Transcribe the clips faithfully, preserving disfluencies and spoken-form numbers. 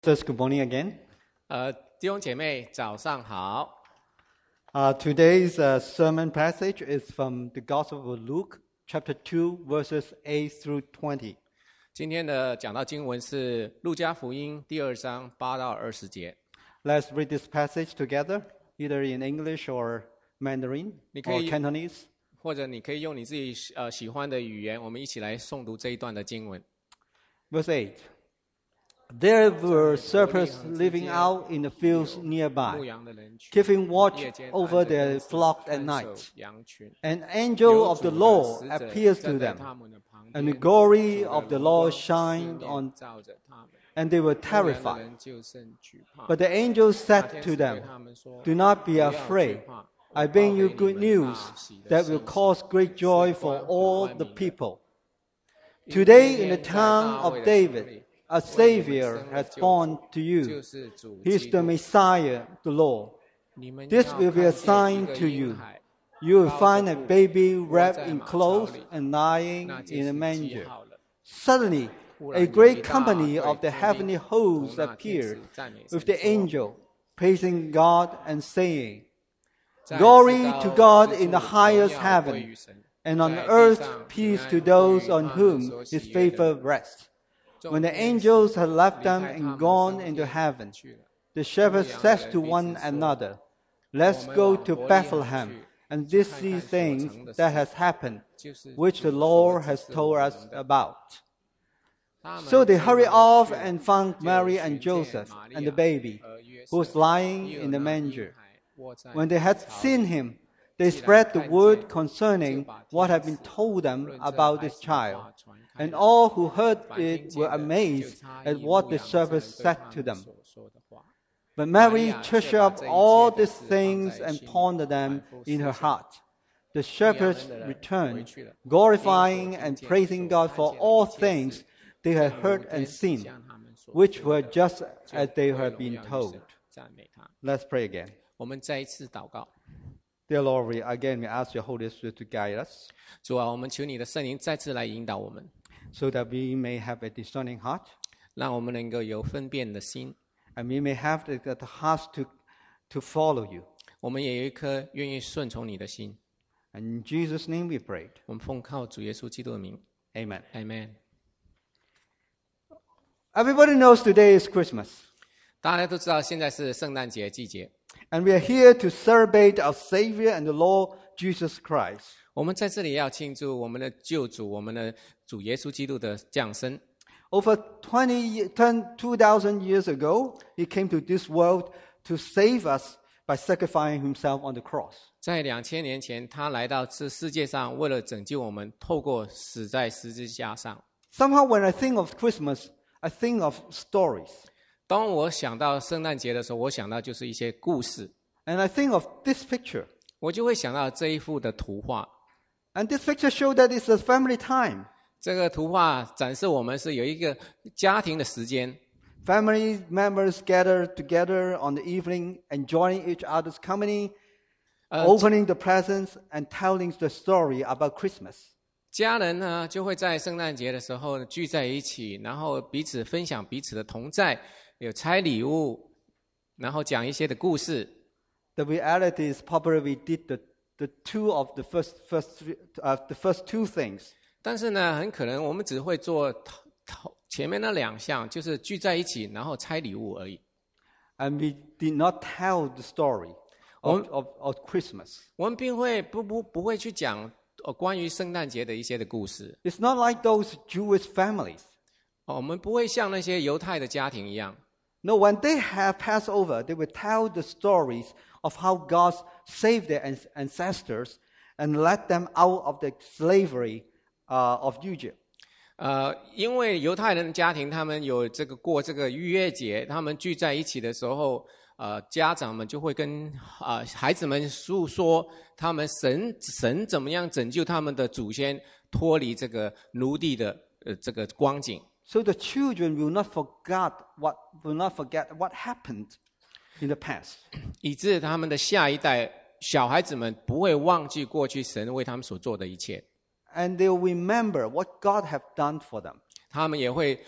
Says good morning again. 呃，弟兄姐妹早上好。 Uh, today's uh, sermon passage is from the Gospel of Luke, chapter two, verses eight through twenty. 今天的讲道经文是路加福音第二章八到二十节。 Let's read this passage together, either in English or Mandarin 你可 or 以 Cantonese. 或者你可以用你自己呃喜欢的语言，我们一起来诵读这一段的经文。 Verse eight. There were shepherds living out in the fields 牧 nearby, 羊的人群 keeping watch 夜间 over 安着 their 鸽子 flock at 看守 night. 羊群。 An angel 有 of 主 the 的 Lord 使者 appears to 站在 them, 他们的旁 and the 边， glory 主 of 的 the 荣 Lord 光 shined 四面 on, 照着他们， and they were 牧羊的 terrified. 人就甚惧怕。 But the angel 那 said 天 to 使对 them, 他们说： Do not be 不要 afraid. 惧怕， I 我 bring 报 you 给 good 你们 news 大喜的 that 信 will 息， cause great joy 是 for 关乎 all 万 the 民的。 people. 因为 Today 今 in the 天在 town 大 of 卫的城 David, 里， a 为你们 Savior 生了 has 救 born 主， to you. 就是主 He 基 is the 督。 Messiah, the Lord. 你们 This 要 will be a 看见一 sign 个 to 婴 you. 孩 You will 包 find 着 a 布 baby 窝 wrapped 在 in 马槽 clothes 里， and lying 那就 in a 是记 manger. 号了。 Suddenly, 忽 a 然有一 great 大 company 队 of the 天 heavenly 兵从 hosts 那天 appeared 使赞美 with 神 the 说： angel, praising God and saying, 在 Glory 至 to 高 God 之 in the 处荣 highest 耀 heaven, 归于神， and on 在地 earth 上平 peace 安 to 归 those 于 on 他们 whom 所 his 喜悦的 favor 人。 rests. 众 When the 天 angels 使 had left 离 them 开他 and 们 gone 升 into 天 heaven, 去了。 the shepherds 牧羊的 said 人 to 彼 one 此说： another, 我 Let's 们 go 往 to 伯利恒 Bethlehem 去， and 去 this 看 see 看所 things 成的 that 事， has happened, 就是 which 主 the 所 Lord 指 has 示 told 我 us 们的。 about. 他们 So they 正 hurried 忙 off 去， and found 就 Mary and 寻见 Joseph 玛利 and the 亚 baby, 和约 who 瑟， was lying 已有 in the 那婴 manger. 孩卧在 When they had 槽 seen 里。 him, they 既然 spread the 看 word 见， concerning 就把 what 天 had been 使 told them 论这 about 孩 this 子的 child. 话传开 And 了。 all who heard 凡听 it 见 were 的，就 amazed 诧 at 异 what 牧 the 羊之人 shepherds 对 said 他 to 们 them. 所说的话。 But 玛利 Mary 亚却 treasured 把 up 这一 all 切的 these 事放 things 在 and 心里， pondered 反 them 复 in 思 her 想。 heart. The 牧羊 shepherds 人的人回 returned, 去了，因所 glorifying 听 and 见、 praising 所 God 看 for 见的 all 一切 things 事， they had 正如 heard and 天使 seen, 向他们所 which 说 were 的， just 就 as they 归 had 荣 been 耀于 told. 神，赞美他。 Let's pray again. 我们再一次祷告， Dear Lord, we, again we ask your Holy Spirit to guide us 主啊，我们求你的圣灵再次来引导我们， so that we may have a discerning heart 让我们能够有分辨的心， and we may have the, the heart to, to follow you. 我们也有一颗愿意顺从你的心。 And in Jesus' name we prayed. 我们奉靠主耶稣基督的名 Amen. ，Amen。 Everybody knows today is Christmas. 大家都知道现在是圣诞节季节， And we are here to celebrate our Savior and the Lord Jesus Christ. 我们在这里要庆祝我们的救主，我们的主耶稣基督的降生。 Over twenty, ten, two thousand years ago, He came to this world to save us by sacrificing Himself on the cross. 在两千年前，他来到这世界上，为了拯救我们，透过死在十字架上。 Somehow when I think of Christmas, I think of stories. 当我想到圣诞节的时候，我想到就是一些故事， And I think of this picture. 我就会想到这一幅的图画。 And this picture shows that it's a family time. 这个图画展示我们是有一个家庭的时间， Family members gather together on the evening, enjoying each other's company, 呃， opening the presents, and telling the story about Christmas. 家人呢就会在圣诞节的时候聚在一起，然后彼此分享彼此的同在，有拆礼物，然后讲一些的故事。 The reality is probably we did the, the two of the first, first, uh, the first two things. 但是呢，很可能我们只会做头头前面那两项，就是聚在一起，然后拆礼物而已。 And we did not tell the story of, of, of Christmas. 我们并会不不不会去讲呃关于圣诞节的一些的故事。 It's not like those Jewish families. 哦，我们不会像那些犹太的家庭一样。 No, when they have Passover, they will tell the stories of how God saved their ancestors and led them out of the slavery uh, of Egypt. 呃，因为犹太人的家庭，他们有这个过这个逾越节，他们聚在一起的时候，呃，家长们就会跟啊、呃、孩子们诉说他们神神怎么样拯救他们的祖先脱离这个奴隶的呃这个光景。 So the children will not forget what will not forget what happened in the past. 以致他们的下一代小孩子们不会忘记过去神为他们所做的一切， And they'll remember what God have done for them. 他们也会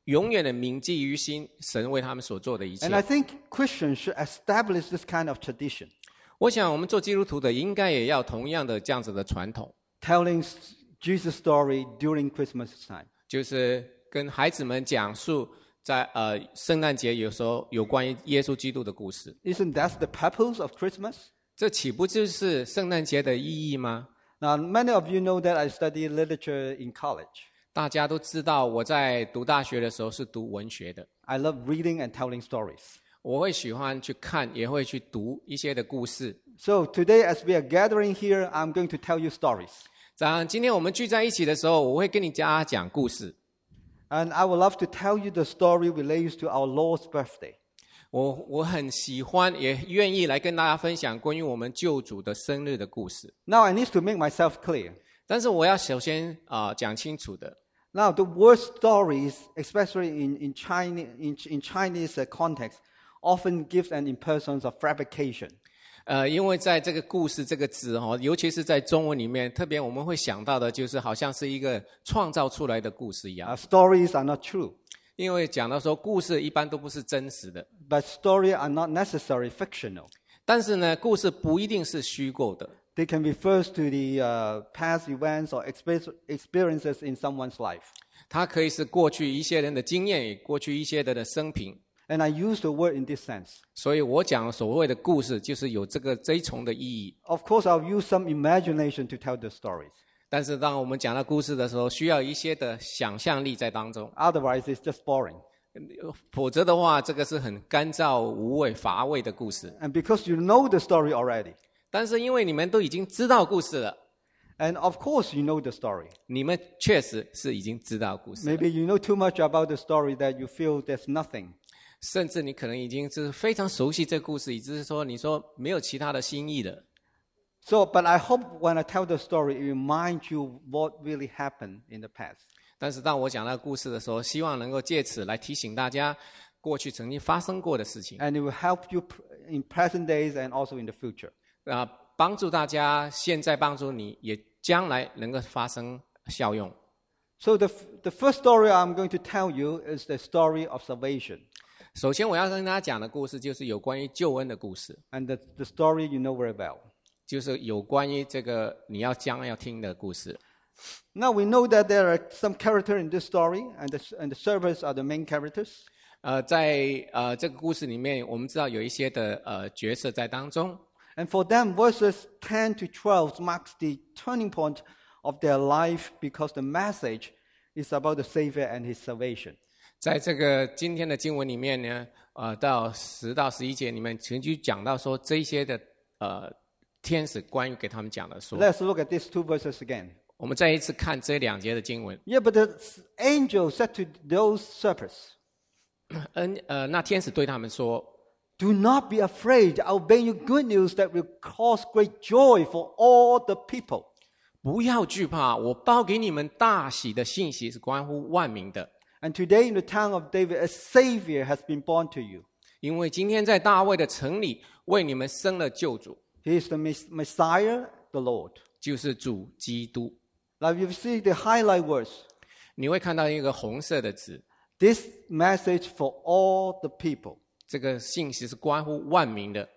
永远的铭记于心，神为他们所做的一切。 And I think Christians should establish this kind of tradition. 我想我们做基督徒的应该也要同样的这样子的传统， Telling Jesus' story during Christmas time. 就是跟孩子们讲述在呃圣诞节有时候有关于耶稣基督的故事。 Isn't that the purpose of Christmas? 这岂不就是圣诞节的意义吗？ Now, many of you know that I study literature in college. 大家都知道，我在读大学的时候是读文学的， I love reading and telling stories. 我会喜欢去看，也会去读一些的故事。 So today, as we are gathering here, I'm going to tell you stories. 这样，今天我们聚在一起的时候，我会跟你家讲故事。 And I would love to tell you the story relates to our Lord's birthday. 我我很喜欢，也愿意来跟大家分享关于我们救主的生日的故事。 Now, I need to make myself clear. 但是我要首先啊、呃、讲清楚的， Now, the word stories, especially in, in, Chinese, in, in Chinese uh, context, often gives an impression of fabrication. 呃，因为在这个故事这个字哈、哦，尤其是在中文里面，特别我们会想到的就是好像是一个创造出来的故事一样。 Uh, stories are not true, 因为讲到说故事一般都不是真实的， but stories are not necessarily fictional. 但是呢，故事不一定是虚构的。 They can refer to the uh, past events or expe- experiences in someone's life. 它可以是过去一些人的经验，过去一些人的生平。 And I use the word in this sense. 所以我讲所谓的故事，就是有这个这一重的意义。 Of course, I'll use some imagination to tell the stories. 但是当我们讲到故事的时候，需要一些的想象力在当中， Otherwise, it's just boring. 否则的话，这个是很干燥、无味、乏味的故事。 And because you know the story already, 但是因为你们都已经知道故事了， and of course you know the story. 你们确实是已经知道故事了， Maybe you know too much about the story that you feel there's nothing. 甚至你可能已经是非常熟悉这个故事，以致是说你说没有其他的新意了。 So, but I hope when I tell the story, it reminds you what really happened in the past. 但是当我讲到故事的时候，希望能够借此来提醒大家过去曾经发生过的事情， And it will help you in present days and also in the future. 啊，帮助大家现在帮助你，也将来能够发生效用。 So the, the first story I'm going to tell you is the story of salvation. 首先我要跟大家讲的故事就是有关于救恩的故事， And the, the story you know very well. 就是有关于这个你要将要听的故事。 Now we know that there are some characters in this story, and the, and the servants are the main characters. 呃，在呃这个故事里面，我们知道有一些的呃角色在当中。 And for them, verses ten to twelve marks the turning point of their life because the message is about the Savior and His salvation. 在这个今天的经文里面呢，呃，到十到十一节里面，曾经讲到说这一些的呃天使关于给他们讲的说， Let's look at these two verses again. 我们再一次看这两节的经文。 Yeah, but the angel said to those serpents, 恩呃，那天使对他们说， Do not be afraid. I'll bring you good news that will cause great joy for all the people. 不要惧怕，我报给你们大喜的信息是关乎万民的。 And today in the town of David, a Savior has been born to you. 因为今天在大卫的城里为你们生了救主， He is the Messiah, the Lord. 就是主基督。 Now you see the highlight words. 你会看到一个红色的字， This message for all the people. 这个信息是关乎万民的，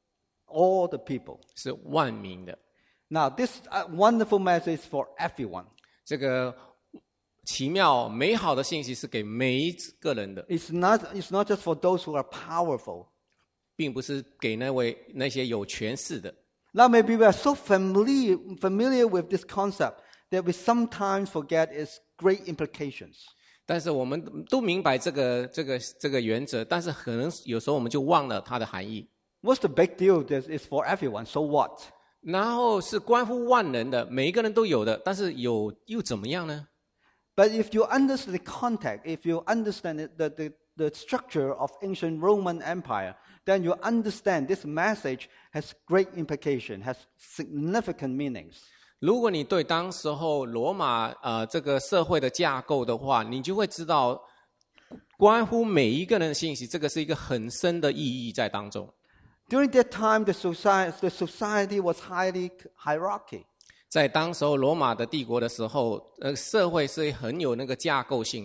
All the people. 是万民的。 Now this uh, wonderful message for everyone. 这个奇妙美好的信息是给每一个人的， It's not, it's not just for those who are powerful. 并不是给那位那些有权势的。 Now maybe we are so familiar, familiar with this concept that we sometimes forget its great implications. 但是我们都明白这个这个这个原则，但是可能有时候我们就忘了它的含义。 What's the big deal? This is for everyone. So what? 然后是关乎万人的，每一个人都有的，但是有又怎么样呢？ But if you understand the context, if you understand it, the, the, the structure of ancient Roman Empire, then you understand this message has great implication, has significant meanings. 如果你对当时候罗马呃这个社会的架构的话，你就会知道，关乎每一个人的信息，这个是一个很深的意义在当中。 During that time, the society, the society was highly hierarchy. 在当时候罗马的帝国的时候，呃，社会是很有那个架构性的。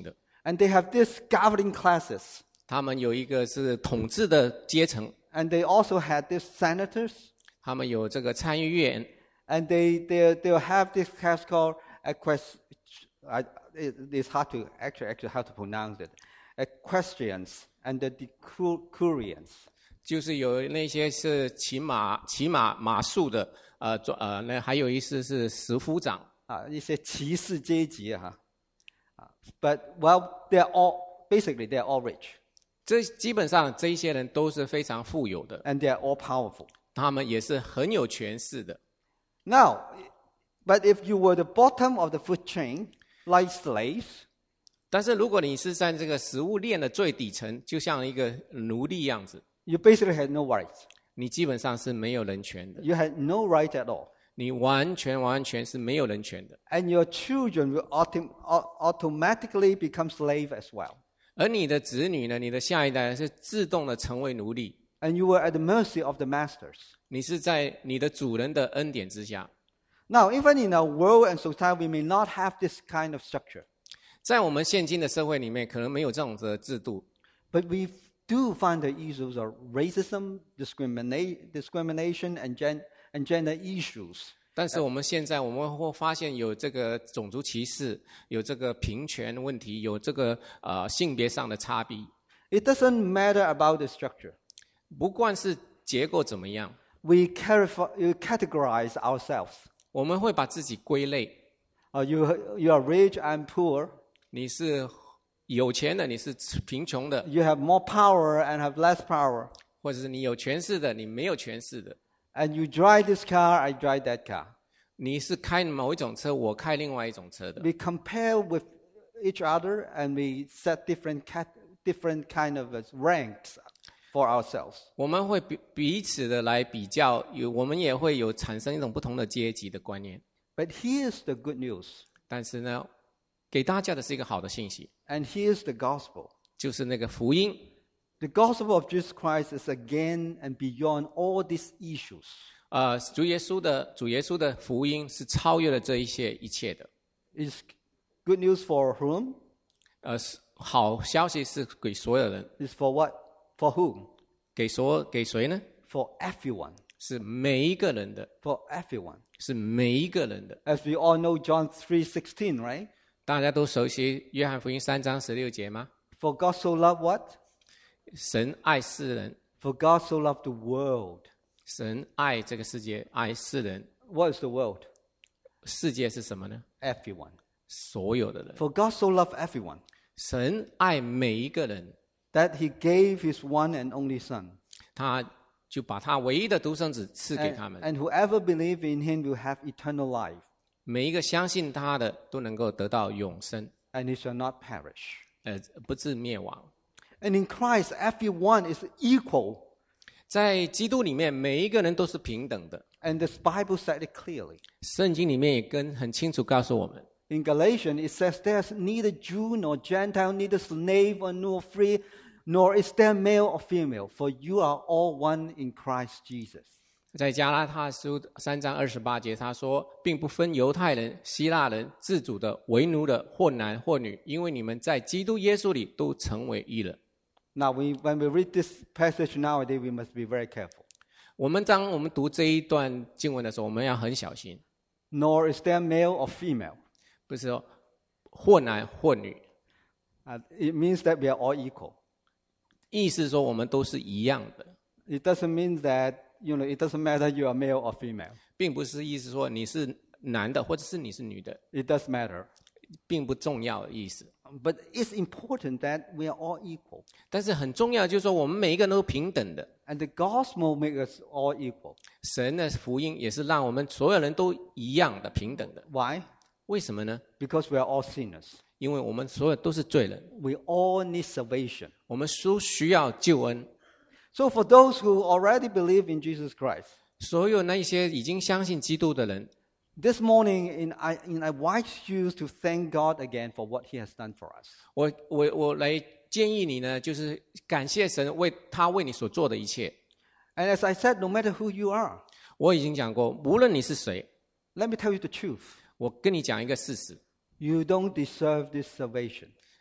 And they have these governing classes. 他们有一个是统治的阶层， And they also had these senators. 他们有这个参议院， And they, they, they'll have this class called equest, I, it, it's hard to, actually, actually how to pronounce it. Equestrians and the decurions. 就是有那些是骑马骑马马术的，呃呃，那还有一些是十夫长。 啊，一些骑士阶级啊，啊 ，but well, they're all basically they're all rich. 这基本上这一些人都是非常富有的， And they're all powerful. 他们也是很有权势的。 Now, but if you were the bottom of the food chain, like slaves, 但是如果你是在这个食物链的最底层，就像一个奴隶样子， you basically had no rights. 你基本上是没有人权的， You had no right at all. 你完全完全是没有人权的。 And your children will autom- automatically become slave as well. 而你的子女呢，你的下一代是自动的成为奴隶， And you were at the mercy of the masters. 你是在你的主人的恩典之下。 Now, even in our world and society, we may not have this kind of structure. 在我们现今的社会里面，可能没有这种的制度， But we do find the issues of racism, discrimina- discrimination, and, gen- and gender issues. 但是我们现在我们会发现有这个种族歧视，有这个平权问题，有这个呃性别上的差别。 It doesn't matter about the structure. 不管是结构怎么样， We carif- we categorize ourselves. 我们会把自己归类。 Uh, you, you are rich, I'm poor. 你是有钱的，你是贫穷的， You have more power and have less power. 或者是你有权势的，你没有权势的。 And you drive this car, I drive that car. 你是开某一种车，我开另外一种车的。 We compare with each other and we set different cat- different kind of uh, ranks for ourselves. 我们会彼彼此的来比较，有我们也会有产生一种不同的阶级的观念。 But here's the good news. 但是呢，给大家的是一个好的信息， And here's the gospel. 就是那个福音。 The gospel of Jesus Christ is again and beyond all these issues. 呃，主耶稣的主耶稣的福音是超越了这一些一切的。 It's good news for whom? 呃，好消息是给所有人， It's for what? For whom? 给所给谁呢？ For everyone. 是每一个人的， For everyone. 是每一个人的。 As we all know John three sixteen, right? 大家都熟悉约翰福音三章十六节吗？ For God so loved what? 神爱世人， For God so loved the world. 神爱这个世界，爱世人。 What is the world? 世界是什么呢？ Everyone. 所有的人。 For God so loved everyone 神爱每一个人， that he gave his one and only Son. 他就把他唯一的独生子赐给 And, 他们。 and whoever believes in him will have eternal life, 每一个相信他的都能够得到永生， and he shall not perish. 呃，不至灭亡。 And in Christ, everyone is equal. 在基督里面，每一个人都是平等的。 And the Bible said it clearly. 圣经里面也跟很清楚告诉我们， In Galatians, it says, There's neither Jew nor Gentile, neither slave nor free, nor is there male or female, for you are all one in Christ Jesus. 在加拉太书三章二十八节，他说，并不分犹太人、希腊人、自主的、为奴的，或男或女，因为你们在基督耶稣里都成为一人。 Now, we, when we read this passage nowadays, we must be very careful. 我们当我们读这一段经文的时候，我们要很小心， Nor is there male or female. 不是说或男或女， Uh, it means that we are all equal. 意思说我们都是一样的， It doesn't mean that, you know, it doesn't matter you are male or female. 并不是意思说你是男的或者是你是女的， It does matter. 并不重要的意思。 But it's important that we are all equal. 但是很重要就是说，我们每一个人都平等的。 And the gospel makes us all equal. 神的福音也是让我们所有人都一样的、平等的。 Why? 为什么呢？ Because we are all sinners. 因为我们所有都是罪人， We all need salvation. 我们都需要救恩。 So for those who already believe in Jesus Christ, 所有那一些已经相信基督的人， this morning in, I, in, I invite you to thank God again for what He has done for us. 我我我来建议你呢，就是感谢神为他为你所做的一切。 And as I said, no matter who you are, 我已经讲过，无论你是谁， let me tell you the truth. 我跟你讲一个事实： You don't deserve this salvation.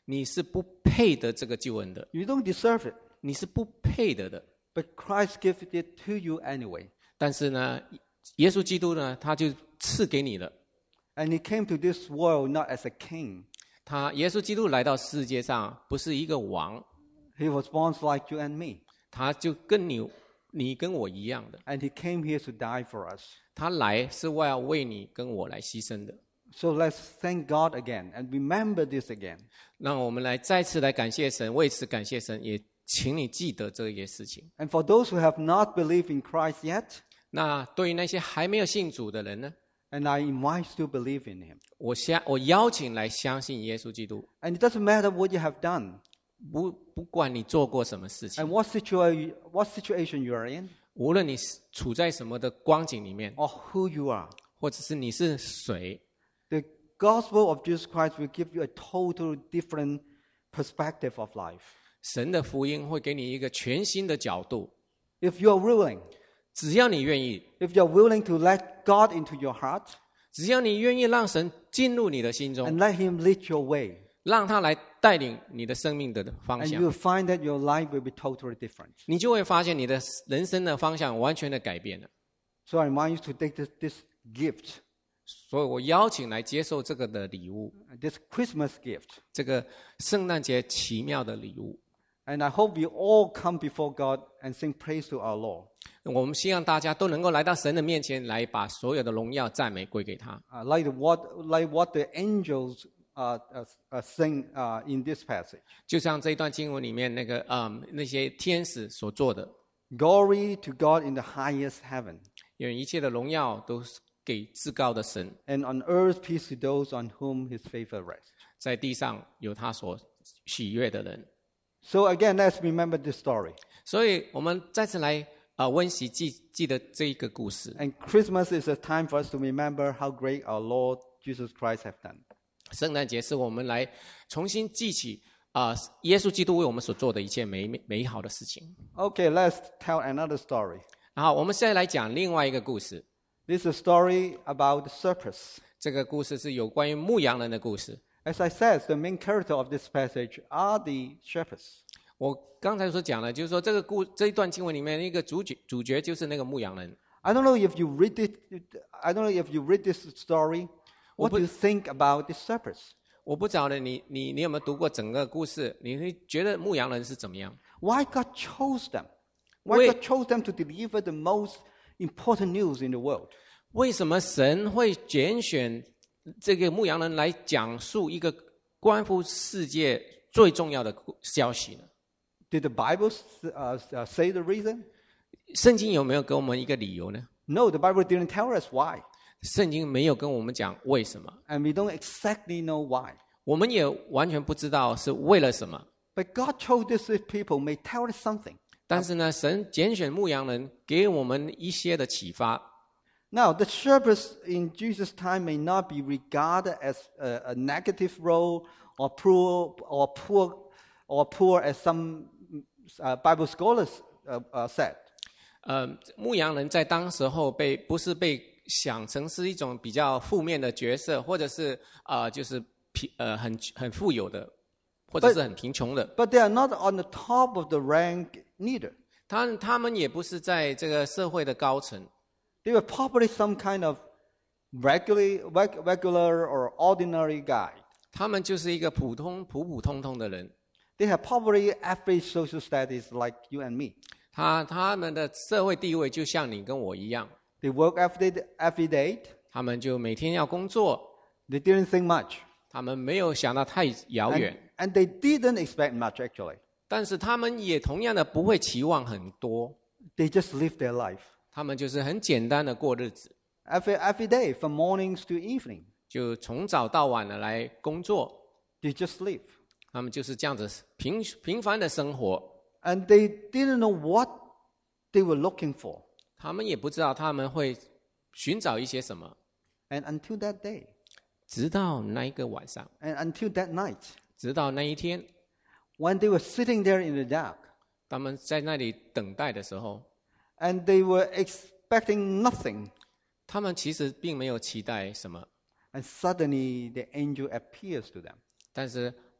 你是不配得这个救恩的， You don't deserve it, 你是不配得的。 but Christ gave it to you anyway. 但是呢，耶稣基督呢，他就赐给你了。 And he came to this world not as a king. 他耶稣基督来到世界上，不是一个王， He was born like you and me. 他就跟你你跟我一样的。 And he came here to die for us. 他来是为要为你跟我来牺牲的。 So let's thank God again and remember this again. 让我们来再次来感谢神，为此感谢神，也请你记得这些事情。 And for those who have not believed in Christ yet, 那对于那些还没有信主的人呢， and I invite you to believe in him. 我相我邀请来相信耶稣基督。 And it doesn't matter what you have done 不不管你做过什么事 and 情， what situation, what situation you are in 无论你处在什么的光景里面， or who you are. 或者是你是谁， The gospel of Jesus Christ will give you a total different perspective of life. 神的福音会给你一个全新的角度。 If you are willing, 只要你愿意， if you are willing to let God into your heart 只要你愿意让神进入你的心中， and let him lead your way, 让他来带领你的生命的方 and 向， you will find that your life will be totally different. 你就会发现你的人生的方向完全的改变了。 So I invite you to take this, this gift, 所以我邀请来接受这个的礼物， this Christmas gift. 这个圣诞节奇妙的礼物。 And I hope we all come before God and sing praise to our Lord. 我们希望大家都能够来到神的面前，来把所有的荣耀赞美归给他。 Uh, like what, like what the angels uh, uh, uh, sing uh, in this passage. 就像这一段经文里面那个嗯那些天使所做的， Glory to God in the highest heaven, 因为一切的荣耀都是给至高的神， and on earth peace to those on whom his favor rests. 在地上有他所喜悦的人。 So again, let's remember this story. 所以我们再次来啊温习记记得这一个故事。 And Christmas is a time for us to remember how great our Lord Jesus Christ have done. 圣诞节是我们来重新记起啊、耶稣基督为我们所做的一切美美好的事情。 Okay, let's tell another story. 然后我们现在来讲另外一个故事。 This is a story about the shepherds. 这个故事是有关于牧羊人的故事。 As I said, the main character of this passage are the shepherds. 我刚才所讲的，就是说这个故这一段经文里面那个主角主角就是那个牧羊人。 I don't know if you read it. I don't know if you read this story. What do you think about the shepherds? 我不晓得你你你有没有读过整个故事？你会觉得牧羊人是怎么样？ Why God chose them? Why Wait. God chose them to deliver the most important news in the world? 为什么神会拣选这个牧羊人来讲述一个关乎世界最重要的消息呢？ Did the Bible uh, uh, say the reason? 圣经有没有给我们一个理由呢？ No, the Bible didn't tell us why. 圣经没有跟我们讲为什么， And we don't exactly know why. 我们也完全不知道是为了什么。 But God chose these people, may tell us something. 但是呢，神拣选牧羊人，给我们一些的启发。 Now, the shepherds in Jesus' time may not be regarded as a, a negative role or poor or poor or poor as some uh, Bible scholars uh, uh, said. 呃，牧羊人在当时候被不是被想成是一种比较负面的角色，或者是啊、呃，就是贫呃很很富有的，或者是很贫穷的。 But they are not on the top of the rank neither. 他他们也不是在这个社会的高层， They were probably some kind of regular, reg- regular or ordinary guy. 他们就是一个普通普普通通的人。 They have probably average social status like you and me. 他他们的社会地位就像你跟我一样， They work every day, every day. 他们就每天要工作， They didn't think much. 他们没有想到太遥 And, 远， and they didn't expect much actually. 但是他们也同样的不会期望很多， They just live their life. 他们就是很简单的过日子， Every, every day from mornings to evening. 就从早到晚的来工作， They just live. 他们就是这样子平平凡的生活， And they didn't know what they were looking for. 他们也不知道他们会寻找一些什么， And until that day, 直到那一个晚上， and until that night, 直到那一天， when they were sitting there in the dark, 他们在那里等待的时候， and they were expecting nothing, 他们其实并没有期待什么， and suddenly the angel appears to them. 但是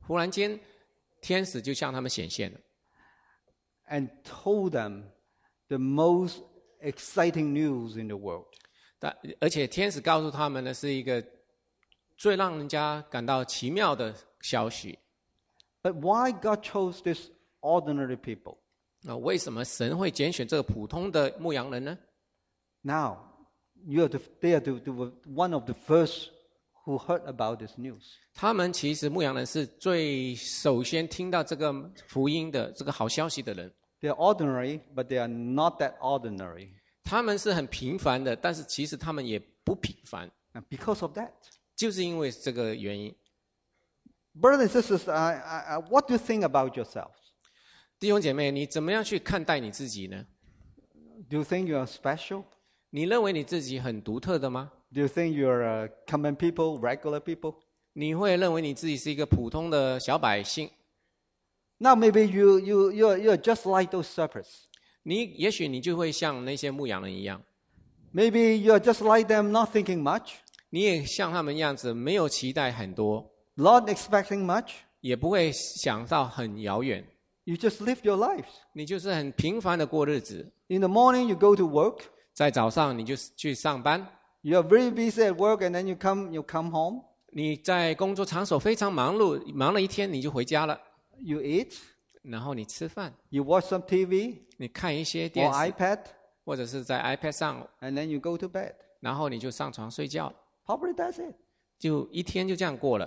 忽然间，天使就向他们显现了， and told them the most exciting news in the world. 但而且天使告诉他们呢，是一个最让人家感到奇妙的消息。 But why God chose these ordinary people? 啊，为什么神会拣选这个普通的牧羊人呢？ Now, you are the, they are the, the, one of the first who heard about this news. 他们其实牧羊人是最首先听到这个福音的这个好消息的人。 They are ordinary, but they are not that ordinary. 他们是很平凡的，但是其实他们也不平凡。 And because of that, 就是因为这个原因。 brothers and sisters, I, I, I, what do you think about yourselves? 弟兄姐妹，你怎么样去看待你自己呢？ Do you think you are special? 你认为你自己很独特的吗？ Do you think you are uh, common people, regular people? 你会认为你自己是一个普通的小百姓？ Now maybe you, you, you're, you're just like those shepherds. 你也许你就会像那些牧羊人一样， Maybe you're just like them, not thinking much, 你也像他们一样子，没有期待很多， not expecting much. 也不会想到很遥远。 You just live your lives. 你就是很平凡的过日子。 In the morning, you go to work. 在早上你就去上班， You're very busy at work, and then you come, you come home. 你在工作场所非常忙碌，忙了一天你就回家了， You eat. 然后你吃饭， You watch some T V 你看一些 or 电视， iPad, 或者是在 iPad 上， and then you go to bed. 然后你就上床睡觉， Probably that's it. 就一天就这样过了。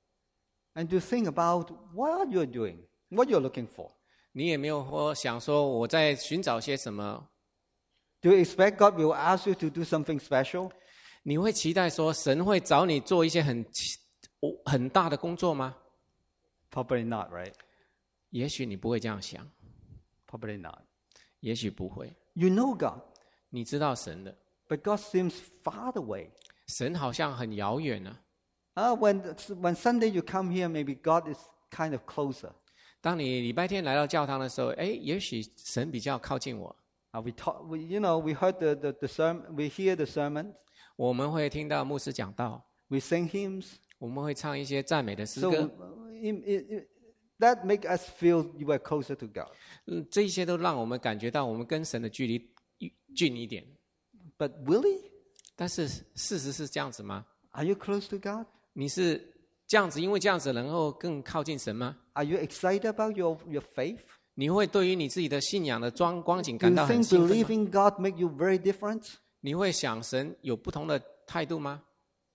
And to think about what you're doing, what you're looking for. 你也没有说想说我在寻找些什么， Do you expect God will ask you to do something special? 你会期待说神会找你做一些很很大的工作吗？ Probably not, right? 也许你不会这样想， Probably not. 也许不会。 You know God, 你知道神的， but God seems far away. 神好像很遥远呢、 Uh, when, when Sunday you come here, maybe God is kind of closer. 当你礼拜天来到教堂的时候，哎，也许神比较靠近我。 Uh, we talk, we, you know, we heard the, the, the sermon, we hear the sermon, 我们会听到牧师讲道， we sing hymns. 我们会唱一些赞美的诗 So 歌， uh, it, it, it, that make us feel you are closer to God. 嗯，这一些都让我们感觉到我们跟神的距离近一点。 But really, 但是事实是这样子吗？ are you close to God? 你是这样子，因为这样子能够更靠近神吗？ Are you excited about your, your faith? 你会对于你自己的信仰的光光景 Do 感 you 到很 think 兴奋吗？ believing God make you very different? 你会想神有不同的态度吗？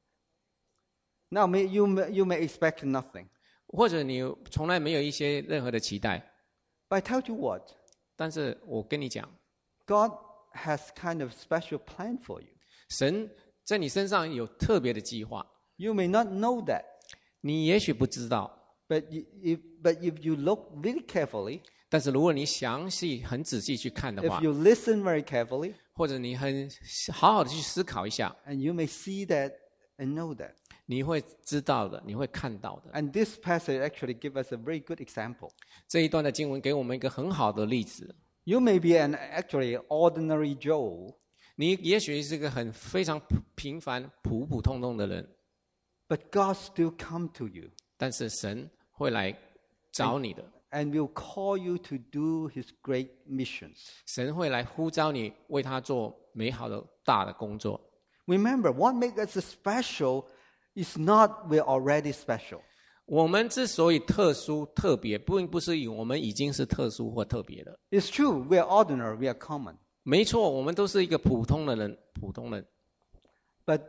Now, may, you, may, you may expect nothing. 或者你从来没有一些任何的期待？ But I tell you what, 但是我跟你讲， God has kind of special plan for you. 神在你身上有特别的计划， You may not know that, 你也许不知道， but if, but if you look really carefully, 但是如果你详细、很仔细去看的 if 话， you listen very carefully, 或者你很好好的去思考一下， and you may see that and know that. 你会知道的，你会看到的。 And this passage actually gives us a very good example. 这一段的经文给我们一个很好的例子。 You may be an actually ordinary Joe, 你也许是个很非常平凡、普普通通的人， but God still come to you 但是神会来找你的， and will call you to do His great missions. 神会来呼召你，为他做美好的大的工作。 Remember, what makes us special is not we're already special. 我们之所以特殊、特别，并不是以我们已经是特殊或特别的。 It's true, we are ordinary, we are common. 没错，我们都是一个普通的人，普通人。 But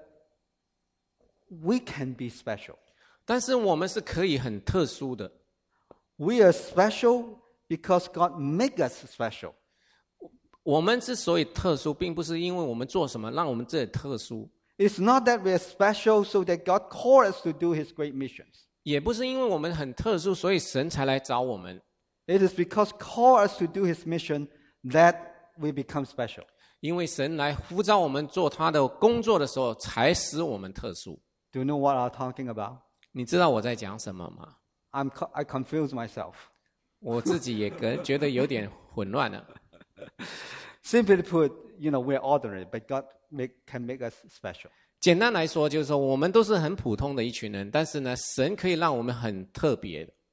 we can be special. 但是我们是可以很特殊的。 We are special because God make us special. 我们之所以特殊，并不是因为我们做什么让我们这里特殊， It's not that we are special so that God called us to do His great missions. 也不是因为我们很特殊，所以神才来找我们。 It is because call us to do His mission that we become special. 因为神来呼召我们做他的工作的时候，才使我们特殊。 Do you know what I'm talking about? 你知道我在讲什么吗？ I'm, I confuse myself. 我自己也觉觉得有点混乱了。 Simply put, you know, we're ordinary, but God make, can make us special. 简单来说，就是说我们都是很普通的一群人，但是呢，神可以让我们很特别的。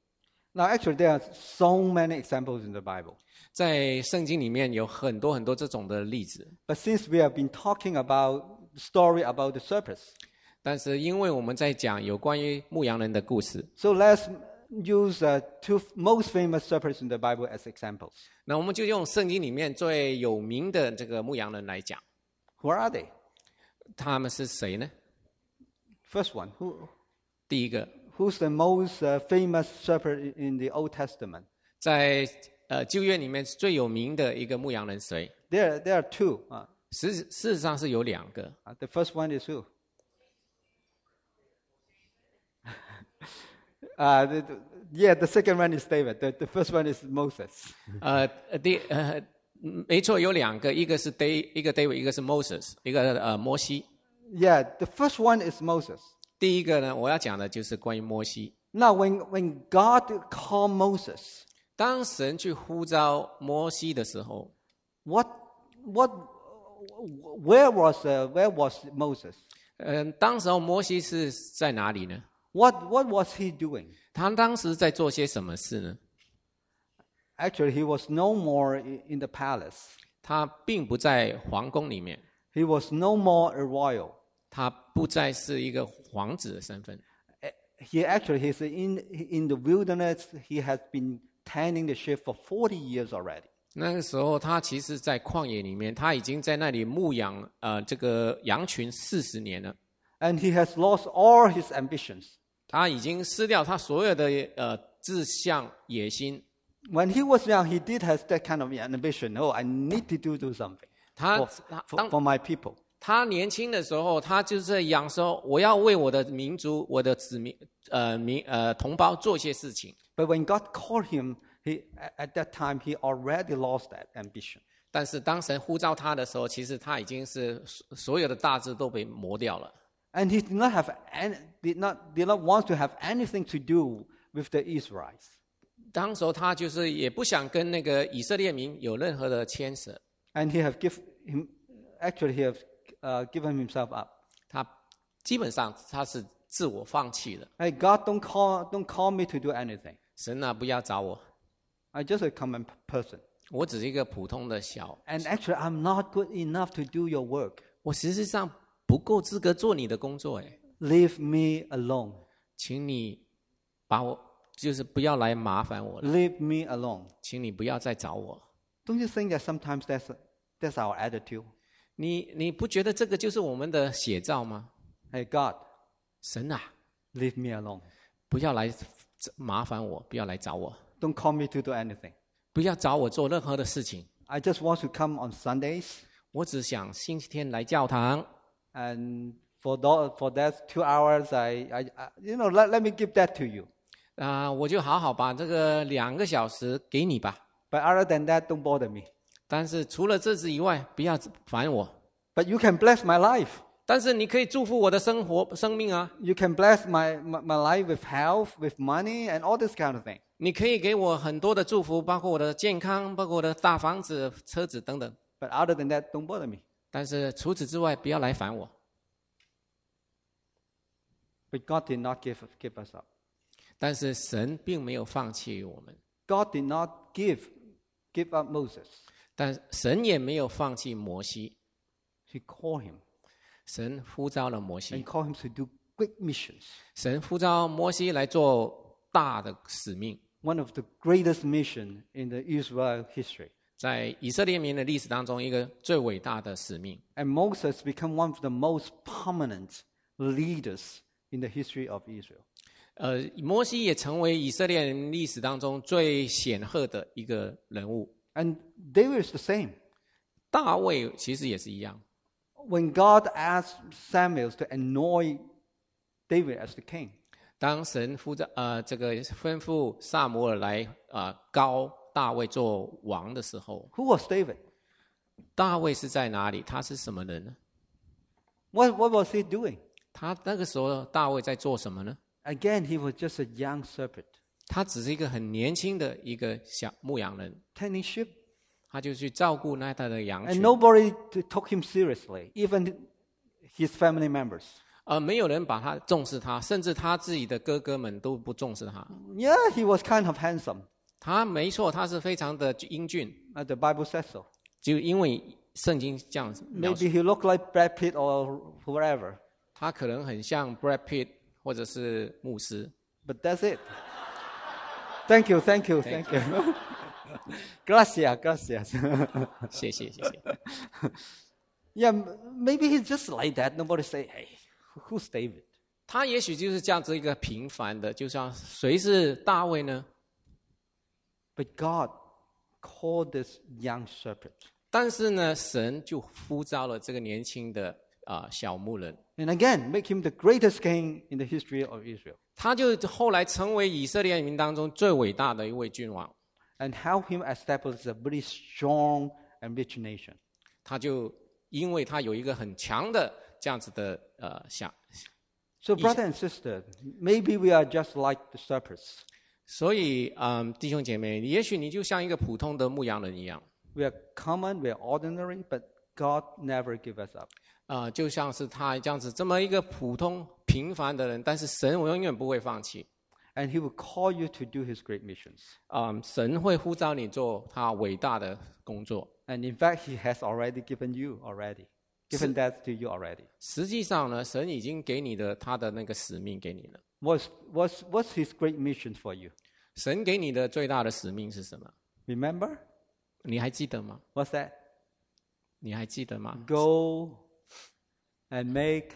Now, actually, there are so many examples in the Bible. 在圣经里面有很多很多这种的例子， But since we have been talking about the story about the serpents, 但是因为我们在讲有关于牧羊人的故事， so let's use uh, two most famous serpents in the Bible as examples. 那我们就用圣经里面最有名的这个牧羊人来讲， Who are they? 他们是谁呢？ First one, who, 第一个， who's the most uh, famous serpent in the Old Testament? 在呃旧约里面最有名的一个牧羊人谁？ There, there are two. Uh, 事事实上是有两个， uh, the first one is who? uh, the, the, yeah, the second one is David. The, the first one is Moses. 呃呃第呃没错有两个，一个是 Day 一个 David， 一个是 Moses， 一个呃摩西。 Yeah, the first one is Moses. 第一个呢，我要讲的就是关于摩西。 Now, when, when God called Moses, 当神去呼召摩西的时候， what, what, where was, uh, where was Moses? 嗯，当时候摩西是在哪里呢？ What, what was he doing? 他当时在做些什么事呢？ Actually, he was no more i- in the palace. 他并不在皇宫里面， He was no more a royal. 他不再是一个皇子的身份。 He actually, he's in, in the wilderness. He has been tending the sheep for forty years already. 那个时候，他其实，在旷野里面，他已经在那里牧养呃这个羊群四十年了。 And he has lost all his ambitions. 他已经失掉他所有的呃志向野心。 When he was young, he did have that kind of ambition. Oh, I need to do, do something 他 for, 他 for, 当 for my people. 他年轻的时候，他就是在养说，我要为我的民族、我的子民、呃民呃同胞做些事情。 But when God called him, he, at that time, he already lost that ambition. 但是当神呼召他的时候，其实他已经是所所有的大志都被磨掉了。 And he did not have any, did not, did not want to have anything to do with the Israelites. 当时候他就是也不想跟那个以色列民有任何的牵扯， And he have give him, actually he have uh, given himself up. 他基本上他是自我放弃了。 Hey, God, don't call, don't call me to do anything. 神啊，不要找我， I'm just a common person. 我只是一个普通的小， And actually, I'm not good enough to do your work. 我实际上不够资格做你的工作。哎， Leave me alone. 请你把我就是不要来麻烦我了， Leave me alone. 请你不要再找我。 Don't you think that sometimes that's, that's our attitude? 你你不觉得这个就是我们的写照吗？ Hey, God, 神啊， leave me alone. 不要来麻烦我，不要来找我， Don't call me to do anything. 不要找我做任何的事情。 I just want to come on Sundays. 我只想星期天来教堂， And for, tho- for that two hours, I, I, I you know, let, let me give that to you. 啊、我就好好把这个两个小时给你吧。 But other than that, don't bother me. 但是除了这之以外，不要烦我。 But you can bless my life. 但是你可以祝福我的生活、生命啊！ You can bless my, my, my life with health, with money, and all this kind of thing. 你可以给我很多的祝福，包括我的健康，包括我的大房子、车子等等。 But other than that, don't bother me. 但是除此之外，不要来烦我。 But God did not give, give us up. 但是神并没有放弃我们， God did not give, give up Moses. 但神也没有放弃摩西。 He called him 神呼召了摩 and 西， called him to do great missions. 神呼召摩西来做大的使命。 One of the greatest mission in the Israel history. 在以色列民的历史当中，一个最伟大的使命。 And Moses became one of the most prominent leaders in the history of Israel. 呃，摩西也成为以色列人历史当中最显赫的一个人物。 And David is the same. 大卫其实也是一样。 When God asked Samuel to anoint David as the king, 当神呼召呃这个吩咐萨摩尔来呃高大卫做王的时候， who was David? 大卫是在哪里？他是什么人呢？ What, what was he doing? 他那个时候大卫在做什么呢？ Again, he was just a young serpent, 他只是一个很年轻的一个小牧羊人， tending sheep. 他就去照顾那他的羊 And 群。 nobody t- took him seriously, even his family members. 而没有人把他重视他，甚至他自己的哥哥们都不重视他。 Yeah, he was kind of handsome. 他没错，他是非常的英俊， Uh, the Bible says so. 就因为圣经这样子描述， Maybe he looked like Brad Pitt or whoever. 他可能很像 Brad Pitt 或者是牧师。 But that's it. Thank you, thank you, thank, Thank you. Gracias, gracias. 谢谢谢谢。 Yeah, m- maybe he's just like that. Nobody say, hey, who's David? 他也许就是这样子一个平凡的，就像谁是大卫呢？ But God called this young shepherd. 但是呢，神就呼召了这个年轻的啊、呃小牧人， And again, make him the greatest king in the history of Israel. 他就后来成为以色列人民当中最伟大的一位君王。 And help him establish a very strong and rich nation. 他就因为他有一个很强的这样子的呃想， So brother and sister, maybe we are just like the shepherds. 所以嗯，弟兄姐妹，也许你就像一个普通的牧羊人一样， We are common, we are ordinary, but God never give us up. 啊、就像是他这样子这么一个普通平凡的人，但是神永远不会放弃。 And he will call you to do his great missions. 嗯，神会呼召你做他伟大的工作。 And in fact, he has already given you already. Given that to you already. 实际上呢，神已经给你的他的那个使命给你了。 What's, what's, what's his great mission for you? 神给你的最大的使命是什么？ Remember? 你还记得吗？ What's that? 你还记得吗？ Go and make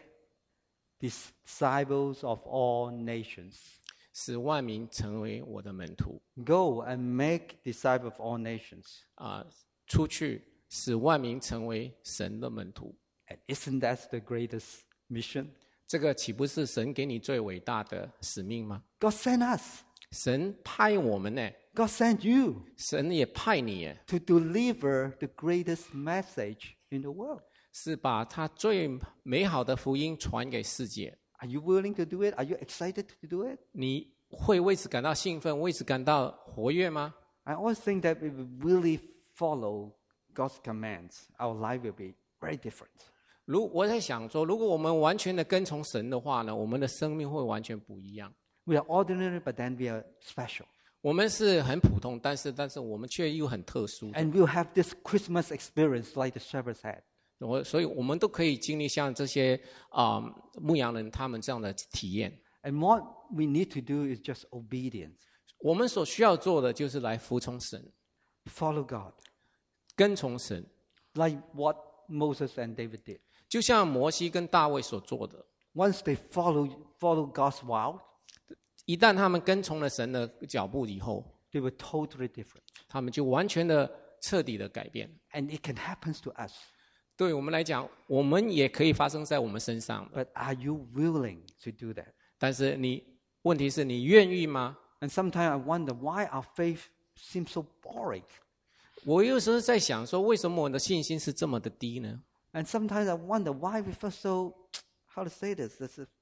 disciples of all nations. 使万民成为我的门徒 Go and make disciples of all nations. 啊、出去使万民成为神的门徒。 And isn't that the greatest mission? 这个岂不是神给你最伟大的使命吗？ God sent us. 神派我们呢， God sent you 神也派你耶， to deliver the greatest message in the world. 是把他最美好的福音传给世界。 Are you willing to do it? Are you excited to do it? 你会为此感到兴奋，为此感到活跃吗？ I always think that if we really follow God's commands, our life will be very different. 如我在想说，如果我们完全的跟从神的话呢，我们的生命会完全不一样。 We are ordinary, but then we are special. 我们是很普通，但是但是我们却又很特殊的。 And we'll have this Christmas experience like the shepherds had. 我所以我们都可以经历像这些啊、牧羊人他们这样的体验。 And what we need to do is just obedience. 我们所需要做的就是来服从神， Follow God. 跟从神， Like what Moses and David did. 就像摩西跟大卫所做的。 Once they follow, follow God's will, 一旦他们跟从了神的脚步以后， they were totally different. 他们就完全的、彻底的改变。 And it can happen to us. 对我们来讲，我们也可以发生在我们身上的。 But are you willing to do that? 但是你，问题是你愿意吗？ And sometimes I wonder why our faith seems so boring. 我有时候在想说，为什么我的信心是这么的低呢？ And sometimes I wonder why we feel so, how to say this, this is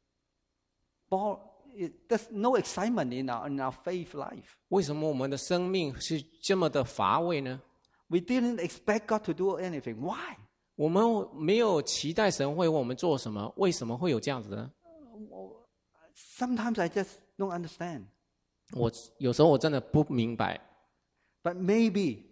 bore, it, there's no excitement in our, in our faith life. 为什么我们的生命是这么的乏味呢？ We didn't expect God to do anything. Why? 我们没有期待神会为我们做什么，为什么会有这样子呢？ Sometimes I just don't understand. 我有时候我真的不明白， But maybe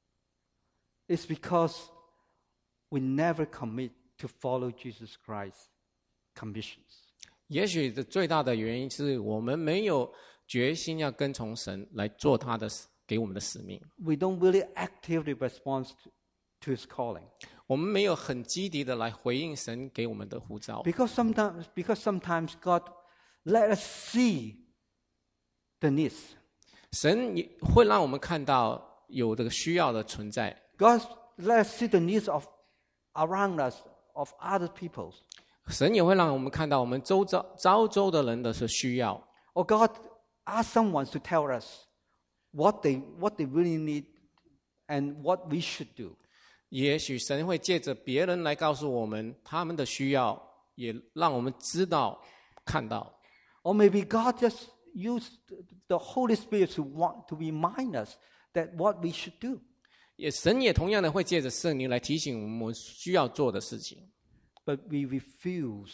it's because we never commit to follow Jesus Christ's commissions. 也许这最大的原因是我们没有决心要跟从神来做他的给我们的使命， We don't really actively respond to, to His calling. 我们没有很积极的来回应神给我们的呼召。 Because sometimes, because sometimes God let us see the needs. 神也会让我们看到有这个需要的存在， God let us see the needs of around us, of other people. 神也会让我们看到我们周遭周周的人的是需要， Or God ask someone to tell us what they, what they really need and what we should do. 也许神会借着别人来告诉我们他们的需要，也让我们知道看到。 Or maybe God just used the Holy Spirit to want to remind us that what we should do. 也神也同样的会借着圣灵来提醒我们需要做的事情。 But we refuse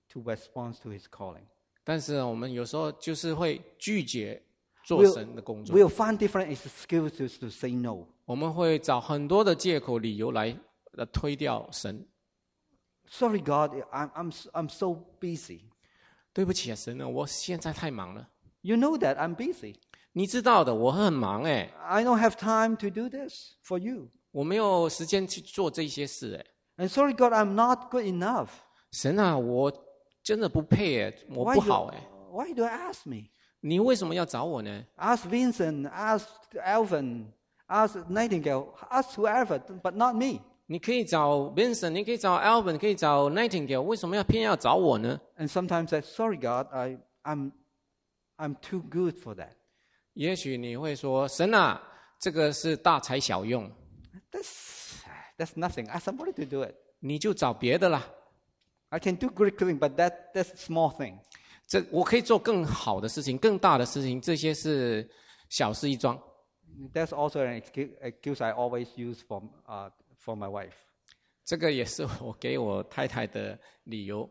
to respond to His calling. 但是我们有时候就是会拒绝做 We'll, 神的工作， we'll find different excuses to say no. 我们会找很多的借口理由来来推掉神。 Sorry, God, I'm, I'm, I'm so busy. 对不起啊，神啊，我现在太忙了。 You know that I'm busy. 你知道的，我很忙哎， I don't have time to do this for you. 我没有时间去做这些事哎。 And sorry, God, I'm not good enough. 神啊，我真的不配哎，我 Why 不 do, 好哎， why do I ask me? 你为什么要找我呢？ Ask Vincent, ask Alvin, ask Nightingale, ask whoever, but not me. 你可以找 Vincent， 你可以找 Alvin， 可以找 Nightingale， 为什么要偏要找我呢？ And sometimes I, sorry, God, I, I'm, I'm too good for that. 也许你会说，神啊，这个是大材小用， That's, that's nothing. Ask somebody to do it. 你就找别的啦。 I can do great things, but that, that's a small thing. 这我可以做更好的事情，更大的事情，这些是小事一桩。 That's also an excuse, excuse I always use for, uh, for my wife. 这个也是我给我太太的理由。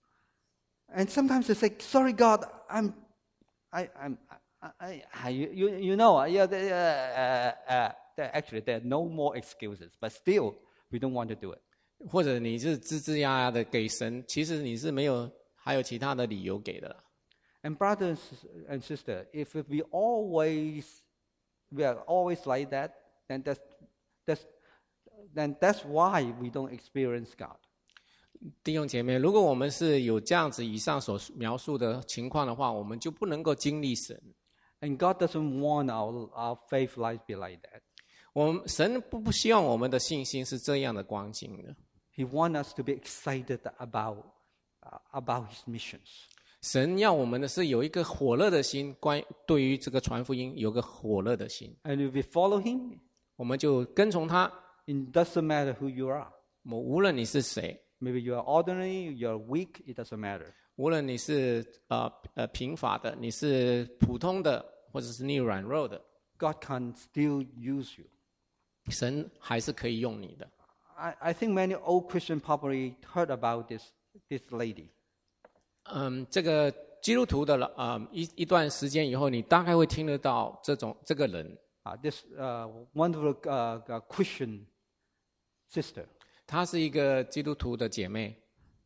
And sometimes I say, sorry, God, I'm, I, I'm, I, I, you, you, you know, yeah, there, uh, uh, there, actually, there are no more excuses, but still, we don't want to do it. 或者你是吱吱呀呀的给神，其实你是没有还有其他的理由给的。 And brothers and sisters, if we always, we are always like that, then that's, that's, then that's why we don't experience God. 弟兄姐妹，如果我们是有这样子以上所描述的情况的话，我们就不能够经历神。 And God doesn't want our, our faith life be like that. 我们神不不希望我们的信心是这样的光景的。 He wants us to be excited about, uh, about His missions. 神要我们的是有一个火热的心，关对于这个传福音有个火热的心， And if we follow Him, 我们就跟从他。 it doesn't matter who you are. 我无论你是谁， Maybe you are ordinary, you are weak, it doesn't matter. 无论你是呃呃贫乏的，你是普通的，或者是你软弱的， God can still use you. 神还是可以用你的。 I, I think many old Christians probably heard about this, this lady. 嗯，这个基督徒的呃一一段时间以后，你大概会听得到这种这个人， Uh, this uh, wonderful uh, uh, Christian sister. 她是一个基督徒的姐妹。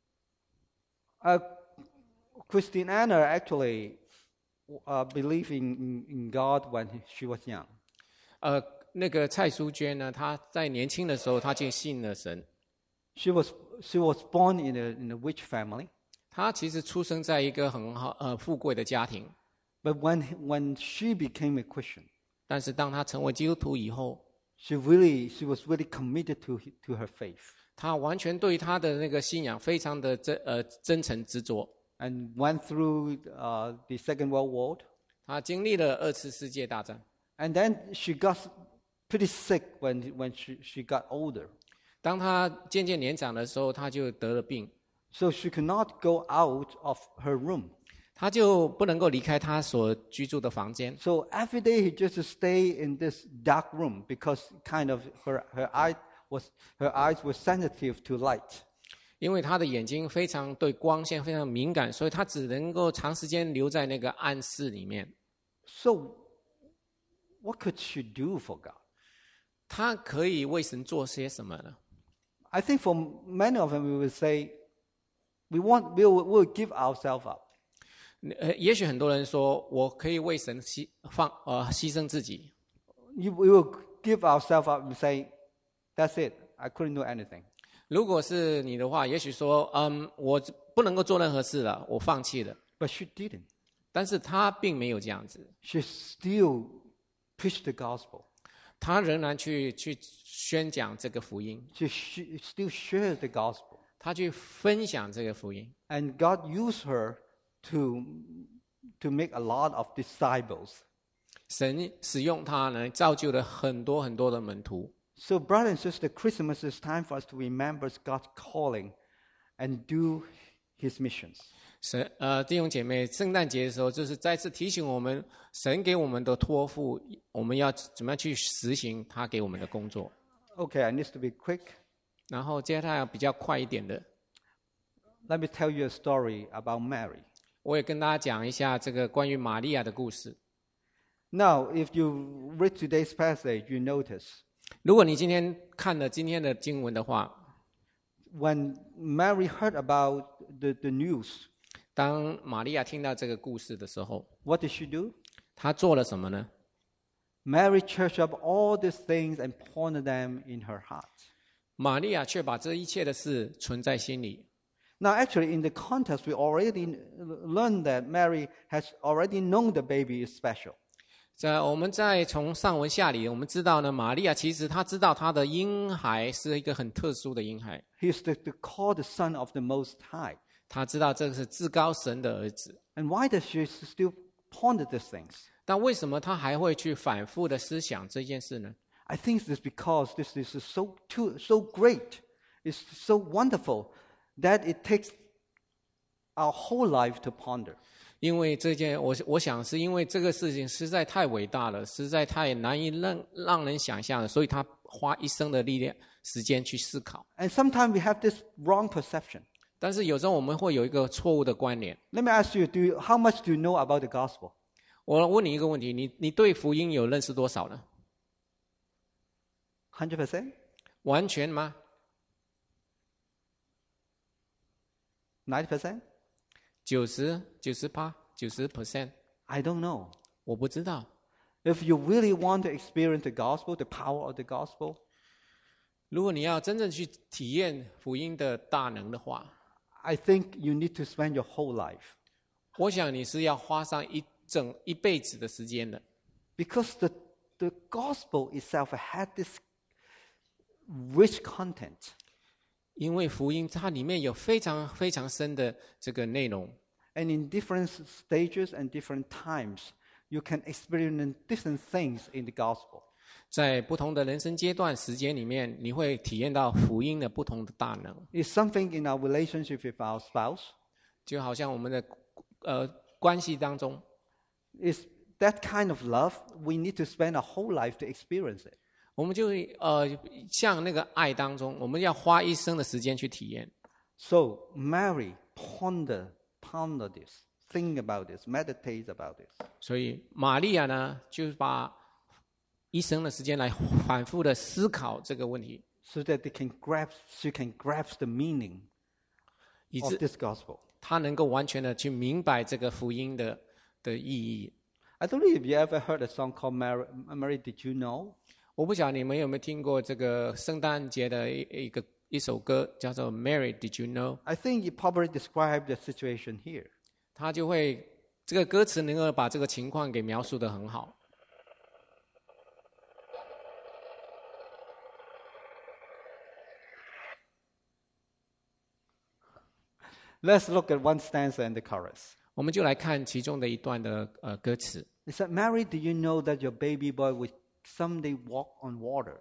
Uh, Christiana actually uh, believed in, in God when she was young. 呃，那个蔡淑娟呢，她在年轻的时候，她就信了神。 She was, she was born in a, in a rich family. 她其实出生在一个很好呃富贵的家庭， But when, when she became a Christian, 但是当她成为基督徒以后， she really, she was really committed to, to her faith. 她完全对她的那个信仰非常的真呃真诚执着。 And went through uh, the Second World War. 她经历了二次世界大战， And then she got pretty sick when, when she, she got older. 当她渐渐年长的时候，她就得了病， So she could not go out of her room. 她就不能够离开她所居住的房间。 So every day he just stay in this dark room because kind of her, her, eye was, her eyes were sensitive to light. 因为她的眼睛非常对光线非常敏感，所以她只能够长时间留在那个暗室里面。 So what could she do for God? 她可以为神做些什么呢？ I think for many of them we would say, we want, we will, we'll give ourselves up. 呃，也许很多人说，我可以为神牺放呃牺牲自己， You, we will give ourselves up and say, that's it, I couldn't do anything. 如果是你的话，也许说，嗯，我不能够做任何事了，我放弃了。 But she didn't. 但是他并没有这样子， She still preached the gospel. 他仍然去去宣讲这个福音， She, she still shared the gospel. 他去分享这个福音。 And God used her to, to make a lot of disciples. 神使用他呢，造就了很多很多的门徒。 So, brothers and sisters, Christmas is time for us to remember God's calling and do His missions. 神呃，弟兄姐妹，圣诞节的时候，就是再次提醒我们，神给我们的托付，我们要怎么样去实行他给我们的工作。 Okay, I need to be quick. 然后接下来比较快一点的， Let me tell you a story about Mary. 我也跟大家讲一下这个关于玛利亚的故事。 Now, if you read today's passage, you notice 如果你今天看了今天的经文的话， when Mary heard about the, the news, 当玛利亚听到这个故事的时候， what did she do? 她做了什么呢？ Mary treasured up all these things and pondered them in her heart. 玛利亚却把这一切的事存在心里。 Now, actually, in the context, we already learned that Mary has already known the baby is special. 在我们在从上文下理，我们知道呢，玛利亚其实她知道她的婴孩是一个很特殊的婴孩， He is the, the, called the Son of the Most High. 她知道这个是至高神的儿子。 And why does she still ponder these things? 但为什么她还会去反复的思想这件事呢？ I think it's because this, this is so, too, so great, it's so wonderful, that it takes our whole life to ponder. 因为这件，我我想是因为这个事情实在太伟大了，实在太难以让让人想象了，所以他花一生的力量时间去思考。 And sometimes we have this wrong perception. 但是有时候我们会有一个错误的观念。 Let me ask you, do you, how much do you know about the gospel? 我问你一个问题，你你对福音有认识多少呢？ one hundred percent? 完全吗？ ninety percent? 九十、九十八、九十 percent， I don't know. 我不知道。 If you really want to experience the gospel, the power of the gospel, 如果你要真正去体验福音的大能的话， I think you need to spend your whole life. 我想你是要花上一整一辈子的时间的。 Because the, the gospel itself had this rich content. 因为福音它里面有非常非常深的这个内容， And in different stages and different times, you can experience different things in the gospel. 在不同的人生阶段、时间里面，你会体验到福音的不同的大能。 It's something in our relationship with our spouse. 就好像我们的呃关系当中， It's that kind of love, we need to spend our whole life to experience it. 我们就呃像那个爱当中，我们要花一生的时间去体验。 So Mary ponder, ponder this, think about this, meditate about this. 所以玛利亚呢，就是把一生的时间来反复的思考这个问题， So that they can grasp, she can grasp the meaning 以 of 致 this gospel. 她能够完全的去明白这个福音的的意义。 I don't know if you ever heard a song called Mary, Mary Did You Know? 我不晓得你们有没有听过这个圣诞节的一一个一首歌，叫做《Mary Did You Know》。 I think it probably described the situation here. 它就会这个歌词能够把这个情况给描述得很好。 Let's look at one stanza and the chorus. 我们就来看其中的一段的呃歌词。 It said, Mary, do you know that your baby boy will someday walk on water?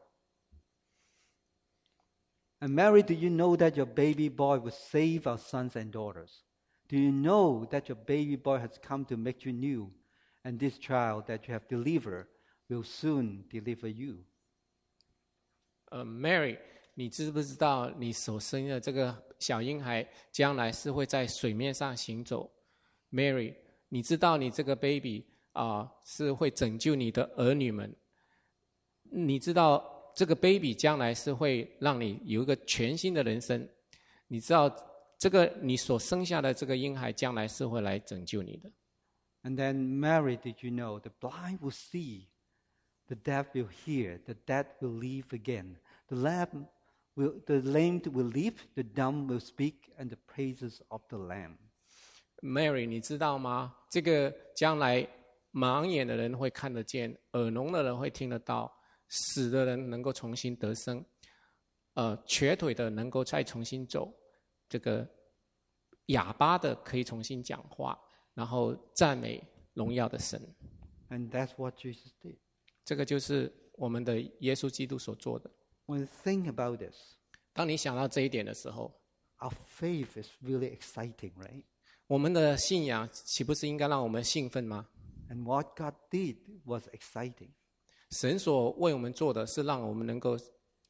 And Mary, do you know that your baby boy will save our sons and daughters? Do you know that your baby boy has come to make you new? And this child that you have delivered will soon deliver you. 呃 ，Mary， 你知不知道你所生的这个小婴孩将来是会在水面上行走 ？Mary， 你知道你这个 baby 啊、呃、是会拯救你的儿女们？你知道这个 baby 将来是会让你有一个全新的人生？你知道这个你所生下的这个婴孩将来是会来拯救你的？ And then, Mary, did you know the blind will see, the deaf will hear, the dead will live again, the lame will, the lame will leap, the dumb will speak, and the praises of the Lamb. Mary， 你知道吗？这个将来盲眼的人会看得见，耳聋的人会听得到，死的人能够重新得生，呃，瘸腿的能够再重新走，这个哑巴的可以重新讲话，然后赞美荣耀的神。 And that's what Jesus did. 这个就是我们的耶稣基督所做的。 When you think about this, 当你想到这一点的时候， our faith is really exciting, right? 我们的信仰岂不是应该让我们兴奋吗？ And what God did was exciting. 神所为我们做的是让我们能够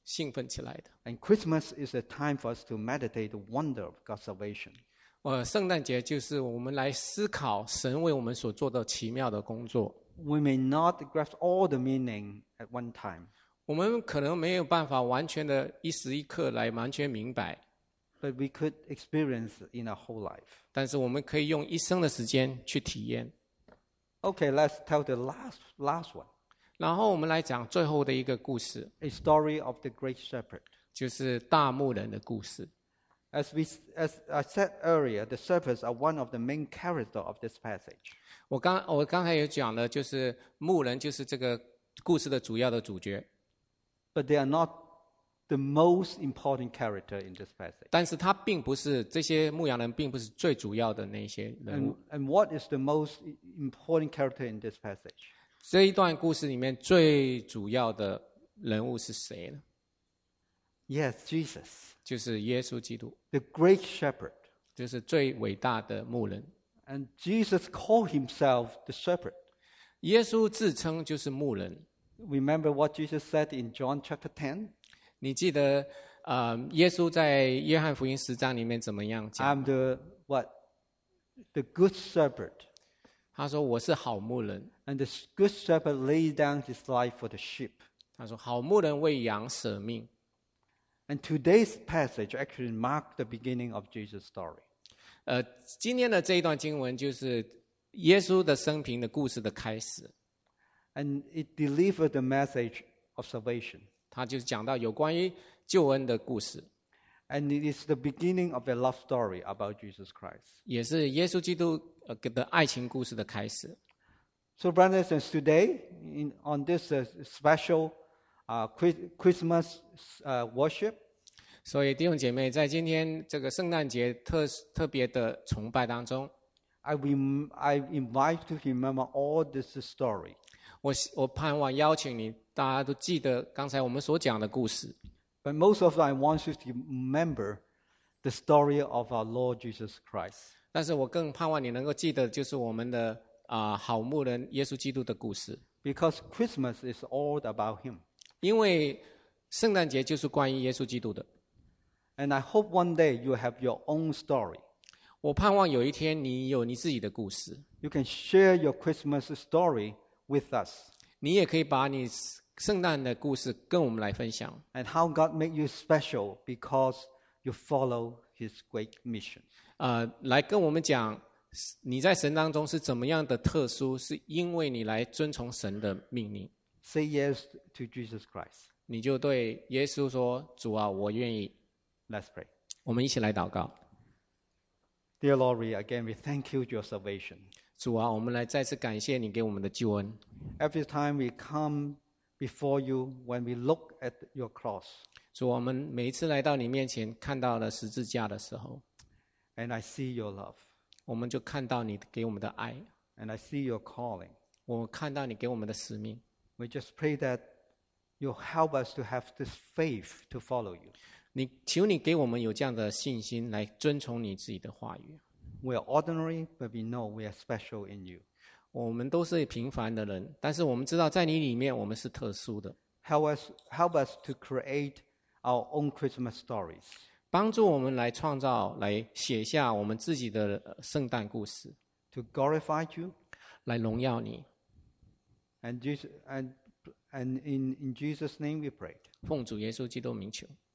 兴奋起来的。 And Christmas is a time for us to meditate the wonder of God's salvation. 呃，圣诞节就是我们来思考神为我们所做的奇妙的工作。 We may not grasp all the meaning at one time, 我们可能没有办法完全的一时一刻来完全明白， but we could experience it in our whole life. 但是我们可以用一生的时间去体验。 Okay, let's tell the last, last one, 然后我们来讲最后的一个故事， a story of the great shepherd. 就是大牧人的故事。 As, we, as I said earlier, the shepherds are one of the main characters of this passage. 我刚我刚才有讲了，就是牧人就是这个故事的主要的主角， But they are not the most important character in this passage. 但是他并不是这些牧羊人，并不是最主要的那些人物。 And, and what is the most important character in this passage? 这一段故事里面最主要的人物是谁呢？ Yes, Jesus, 就是耶稣基督， the great shepherd. 就是最伟大的牧人。 And Jesus called himself the shepherd. 耶稣自称就是牧人。 Remember what Jesus said in John chapter ten? 你记得，呃，耶稣在约翰福音十章里面怎么样讲？ I'm the what? The good shepherd. 他说：“我是好牧人。 And the good shepherd laid down his life for the sheep. ” 他说：“好牧人为羊舍命。” And today's passage actually marked the beginning of Jesus' story. 呃，今天的这一段经文就是耶稣的生平的故事的开始。 And it delivered the message of salvation. 他就是讲到有关于救恩的故事， And it is the beginning of a love story about Jesus Christ. 也是耶稣基督呃的爱情故事的开始。 So, brothers and sisters, today, in, on this uh, special uh, Christmas uh, worship, 所以弟兄姐妹，在今天这个圣诞节特特别的崇拜当中， I, rem- I invite you to remember all this story. 我我盼望邀请你，大家都记得刚才我们所讲的故事。 But most of all, I want you to remember the story of our Lord Jesus Christ. 但是我更盼望你能够记得，就是我们的啊、好牧人耶稣基督的故事， Because Christmas is all about him. 因为圣诞节就是关于耶稣基督的。 And I hope one day you have your own story. 我盼望有一天你有你自己的故事， You can share your Christmas story with us 你也可以把你圣诞的故事跟我们来分享， and how God made you special because you follow his great mission. 呃，来跟我们讲你在神当中是怎么样的特殊，是因为你来遵从神的命令， Say yes to Jesus Christ. 你就对耶稣说：“主啊，我愿意。” Let's pray. 我们一起来祷告。 Dear Lord, we again we thank you for your salvation. 主啊，我们来再次感谢你给我们的救恩。 Every time we come before you, when we look at your cross, 主，我们每一次来到你面前，看到了十字架的时候， and I see your love, 我们就看到你给我们的爱， and I see your calling. 我看到你给我们的使命。 We just pray that you help us to have this faith to follow you. 你求你给我们有这样的信心来遵从你自己的话语。 We are ordinary, but we know we are special in you. 我们都是平凡的人，但是我们知道在你里面我们是特殊的。 Help us, help us to create our own Christmas stories. 帮助我们来创造，来写下我们自己的呃圣诞故事， To glorify you, 来荣耀你。 and, Jesus, and, and in, in Jesus' name we pray. 奉主耶稣基督名求。